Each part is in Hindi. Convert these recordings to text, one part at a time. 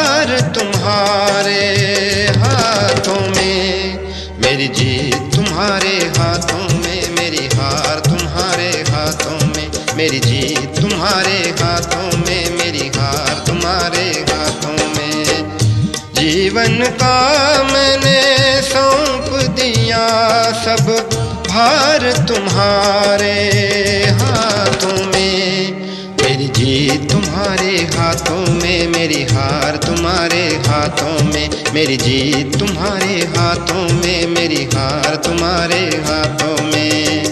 भार तुम्हारे हाथों में, मेरी जीत तुम्हारे हाथों में, मेरी हार तुम्हारे हाथों में, मेरी जीत तुम्हारे हाथों में, मेरी हार तुम्हारे हाथों में। जीवन का मैंने सौंप दिया सब भार तुम्हारे हाथों में, मेरी जीत तुम्हारे हाथों में, मेरी हार तुम्हारे हाथों में, मेरी जीत तुम्हारे हाथों में, मेरी हार तुम्हारे हाथों में।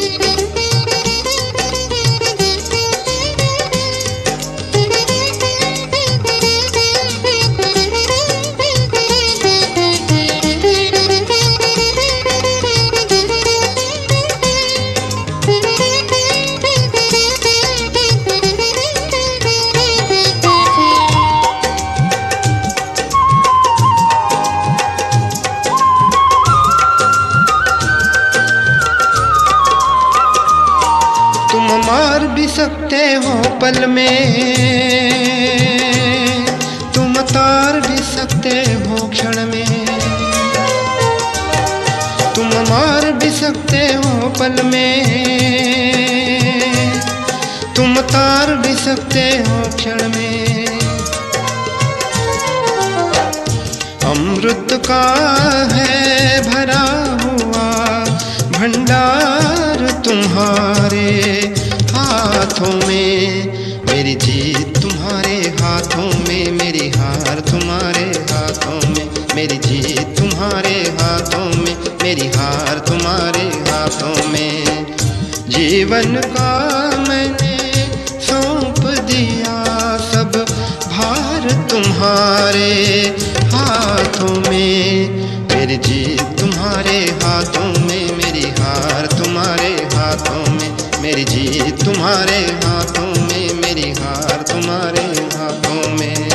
तुम मार भी सकते हो पल में, तुम तार भी सकते हो क्षण में, तुम मार भी सकते हो पल में, तुम तार भी सकते हो क्षण में। अमृत का है भरा हुआ भंडार तुम्हारे हाथों में, मेरी जीत तुम्हारे हाथों में, मेरी हार तुम्हारे हाथों में, मेरी जीत तुम्हारे हाथों में, मेरी हार तुम्हारे हाथों में। जीवन का मैंने सौंप दिया सब भार तुम्हारे हाथों में, मेरी जीत तुम्हारे हाथों में, मेरी हार तुम्हारे हाथों में, मेरी जीत तुम्हारे हाथों में, मेरी हार तुम्हारे हाथों में।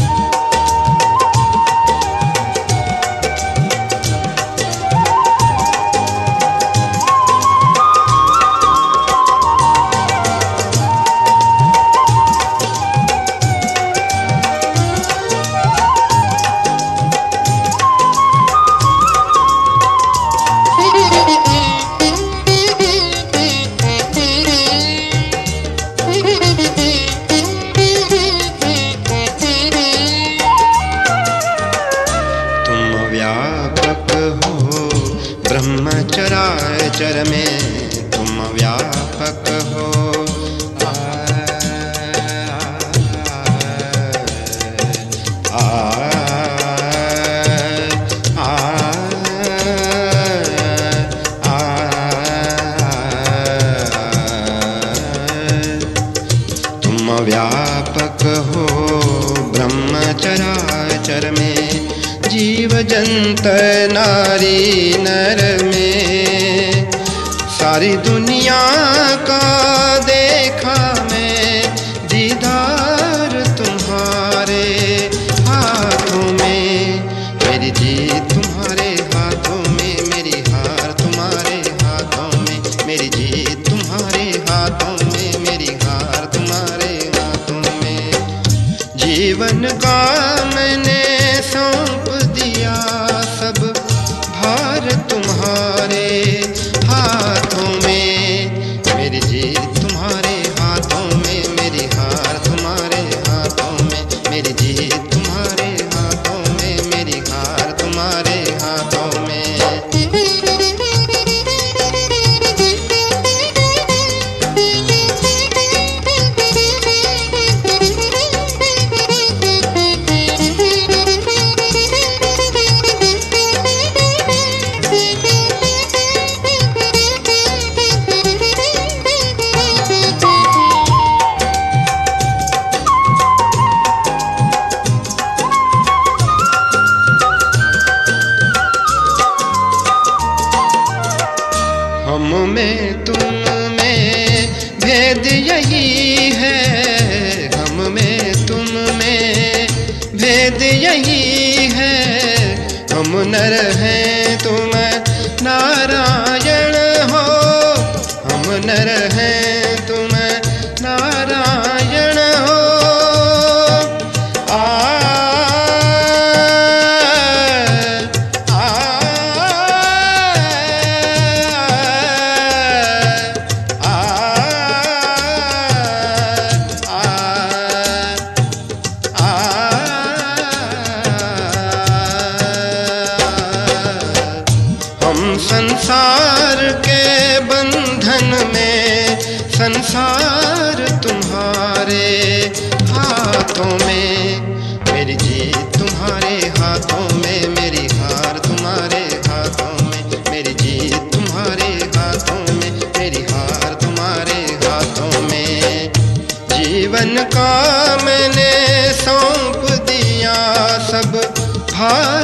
व्यापक हो ब्रह्मचराचर में, तुम व्यापक हो तुम व्यापक हो ब्रह्मचराचर में, जीव जंत नारी नर में, सारी दुनिया का देखा मैं दीदार तुम्हारे हाथों में, मेरी जीत तुम्हारे हाथों में, मेरी हार तुम्हारे हाथों में, मेरी जीत तुम्हारे हाथों में, मेरी हार तुम्हारे हाथों में। जीवन का मैंने सौंप दिया सब भार तुम्हारे हाथों में, मेरी जीत तुम्हारे हाथों में, मेरी हार तुम्हारे हाथों में, मेरी जीत तुम्हारे हाथों में, मेरी हार तुम्हारे हाथों में। हम में तुम में भेद यही है, हम में तुम में भेद यही है, हम नर हैं तुम नारायण हो, हम नर हैं तुम नारायण हो। संसार के बंधन में, संसार तुम्हारे हाथों में, मेरी जीत तुम्हारे हाथों में, मेरी हार तुम्हारे हाथों में, मेरी जीत तुम्हारे हाथों में, मेरी हार तुम्हारे हाथों में। जीवन का मैंने सौंप दिया सब भार